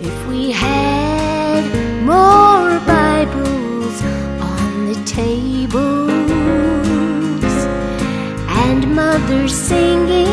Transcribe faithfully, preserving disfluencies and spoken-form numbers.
If we had more Bibles on the tables and mothers singing